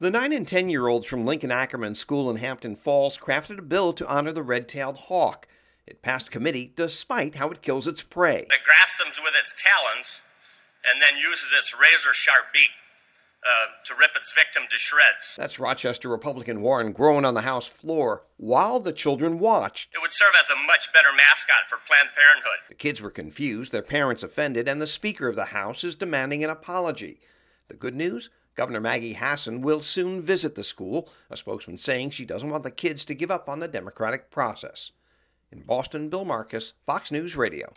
The 9 and 10-year-olds from Lincoln Ackerman School in Hampton Falls crafted a bill to honor the red-tailed hawk. It passed committee despite how it kills its prey. It grasps them with its talons and then uses its razor-sharp beak to rip its victim to shreds. That's Rochester Republican Warren Groen on the House floor while the children watched. It would serve as a much better mascot for Planned Parenthood. The kids were confused, their parents offended, and the Speaker of the House is demanding an apology. The good news? Governor Maggie Hassan will soon visit the school, a spokesman saying she doesn't want the kids to give up on the democratic process. In Boston, Bill Marcus, Fox News Radio.